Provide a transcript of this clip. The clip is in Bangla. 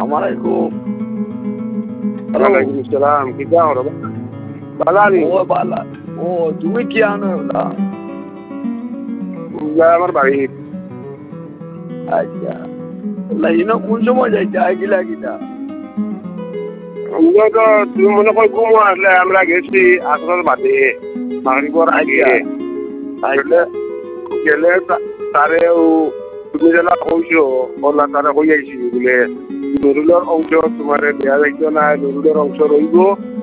আলাইকুম। ওয়ালাইকুম আসসালাম। কিটা হলো বালা নি ও বালা। ও তুমি কি আনো না? আমার বাড়ি আচ্ছা লাইনো কোন সময় যাইতে আগিলা কিটা? আমরা তো তুমি মনে কর ঘুম আসলে আমরা গেছি আসর বাদে মাগরিবর আগে আচ্ছা গেলে তারেও তুমি যেটা কইছো ওলা তারা কই আইছি বলে নুরুলের অংশ তোমার দেয়া যাইতো না নুরুলের অংশ রইব